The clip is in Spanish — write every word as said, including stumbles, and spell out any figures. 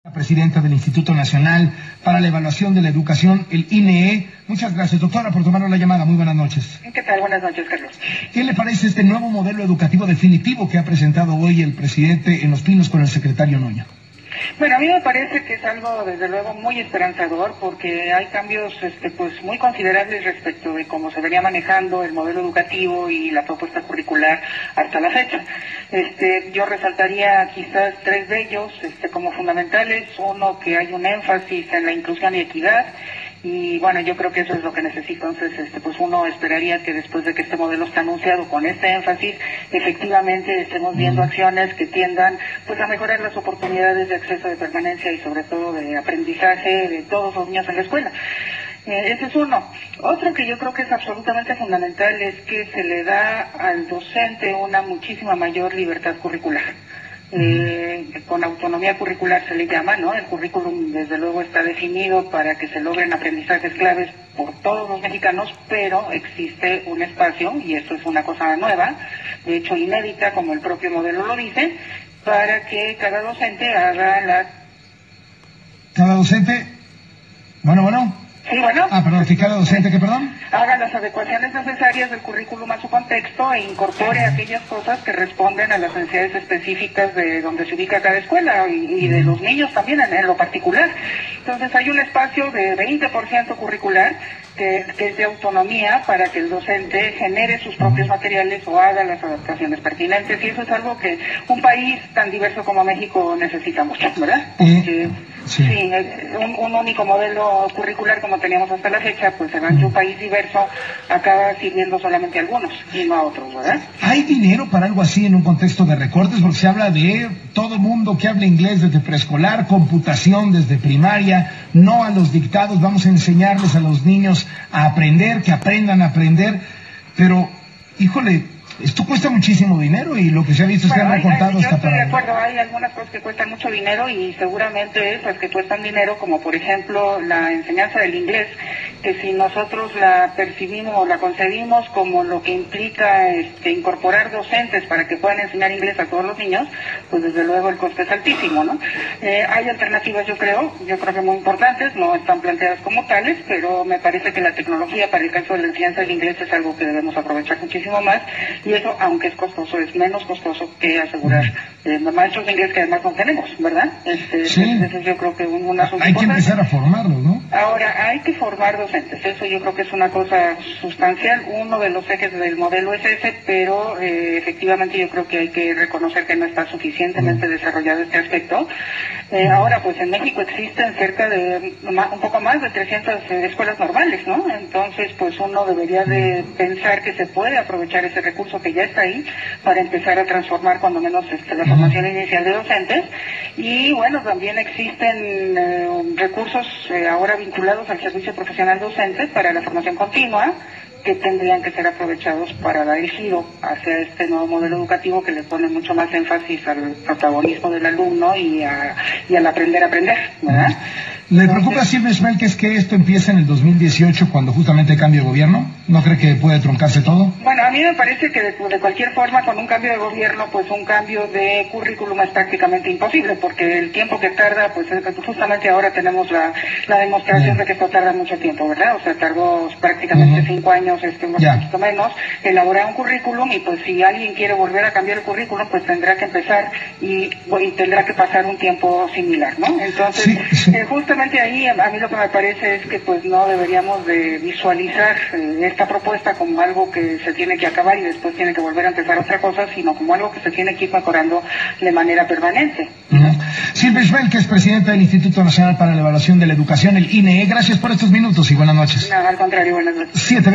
Presidenta del Instituto Nacional para la Evaluación de la Educación, el I N E E. Muchas gracias, doctora, por tomarnos la llamada. Muy buenas noches. ¿Qué tal? Buenas noches, Carlos. ¿Qué le parece este nuevo modelo educativo definitivo que ha presentado hoy el presidente en Los Pinos con el secretario Noña? Bueno, a mí me parece que es algo, desde luego, muy esperanzador, porque hay cambios este, pues, muy considerables respecto de cómo se venía manejando el modelo educativo y la propuesta curricular hasta la fecha. Este, yo resaltaría quizás tres de ellos este, como fundamentales. Uno, que hay un énfasis en la inclusión y equidad. Y bueno, yo creo que eso es lo que necesita. Entonces, este, pues uno esperaría que después de que este modelo está anunciado con este énfasis, efectivamente estemos viendo acciones que tiendan pues a mejorar las oportunidades de acceso, de permanencia y sobre todo de aprendizaje de todos los niños en la escuela. Eh, ese es uno. Otro que yo creo que es absolutamente fundamental es que se le da al docente una muchísima mayor libertad curricular. Eh, con autonomía curricular se le llama, ¿no? El currículum desde luego está definido para que se logren aprendizajes claves por todos los mexicanos, pero existe un espacio, y esto es una cosa nueva, de hecho inédita, como el propio modelo lo dice, para que cada docente haga la... ¿Cada docente? Bueno, bueno... Sí, bueno. Ah, perdón, que cada docente, ¿qué perdón? Haga las adecuaciones necesarias del currículum a su contexto e incorpore aquellas cosas que responden a las necesidades específicas de donde se ubica cada escuela y, y de los niños también en, en lo particular. Entonces hay un espacio de veinte por ciento curricular que, que es de autonomía para que el docente genere sus propios materiales o haga las adaptaciones pertinentes, y eso es algo que un país tan diverso como México necesita mucho, ¿verdad? Porque sí, sí un, un único modelo curricular como teníamos hasta la fecha, pues en un país diverso acaba sirviendo solamente a algunos y no a otros, ¿verdad? ¿Hay dinero para algo así en un contexto de recortes? Porque se habla de todo el mundo que habla inglés desde preescolar, computación desde primaria, no a los dictados, vamos a enseñarles a los niños a aprender, que aprendan a aprender, pero, híjole, esto cuesta muchísimo dinero y lo que se ha visto es que bueno, han recortado hasta para... Yo estoy de acuerdo, hay algunas cosas que cuestan mucho dinero y seguramente esas que cuestan dinero, como por ejemplo la enseñanza del inglés, que si nosotros la percibimos o la concebimos como lo que implica este, incorporar docentes para que puedan enseñar inglés a todos los niños, pues desde luego el coste es altísimo, ¿no? Eh, hay alternativas, yo creo, yo creo que muy importantes, no están planteadas como tales, pero me parece que la tecnología para el caso de la enseñanza del inglés es algo que debemos aprovechar muchísimo más, y eso, aunque es costoso, es menos costoso que asegurar eh, maestros de inglés que además no tenemos, ¿verdad? Este, sí. Eso yo creo que un, un asunto hay que importante. empezar a formarlos, ¿no? Ahora, hay que formar docentes, eso yo creo que es una cosa sustancial. Uno de los ejes del modelo es ese, pero eh, efectivamente yo creo que hay que reconocer que no está suficientemente mm. desarrollado este aspecto. Eh, ahora, pues en México existen cerca de un poco más de trescientas eh, escuelas normales, ¿no? Entonces, pues uno debería de pensar que se puede aprovechar ese recurso que ya está ahí para empezar a transformar cuando menos este, la formación inicial de docentes. Y bueno, también existen eh, recursos eh, ahora vinculados al servicio profesional docente para la formación continua, que tendrían que ser aprovechados para dar el giro hacia este nuevo modelo educativo que le pone mucho más énfasis al protagonismo del alumno y, a, y al aprender a aprender, ¿verdad? ¿Le preocupa, Silvia Schmelk, es que esto empiece en el dos mil dieciocho cuando justamente cambie de gobierno? ¿No cree que puede truncarse todo? Bueno, a mí me parece que de, de cualquier forma, con un cambio de gobierno, pues un cambio de currículum es prácticamente imposible, porque el tiempo que tarda, pues justamente ahora tenemos la, la demostración yeah. de que esto tarda mucho tiempo, ¿verdad? O sea, tardó prácticamente uh-huh. cinco años, este, un yeah. poquito menos, elaborar un currículum, y pues si alguien quiere volver a cambiar el currículum, pues tendrá que empezar y, y tendrá que pasar un tiempo similar, ¿no? Entonces, sí, sí. Eh, justamente ahí a mí lo que me parece es que pues no deberíamos de visualizar eh, esta propuesta como algo que se tiene que acabar y después tiene que volver a empezar otra cosa, sino como algo que se tiene que ir mejorando de manera permanente. Uh-huh. Silvia Schmelk, que es presidenta del Instituto Nacional para la Evaluación de la Educación, el I N E E. Gracias por estos minutos y buenas noches. No, al contrario, buenas noches. Siete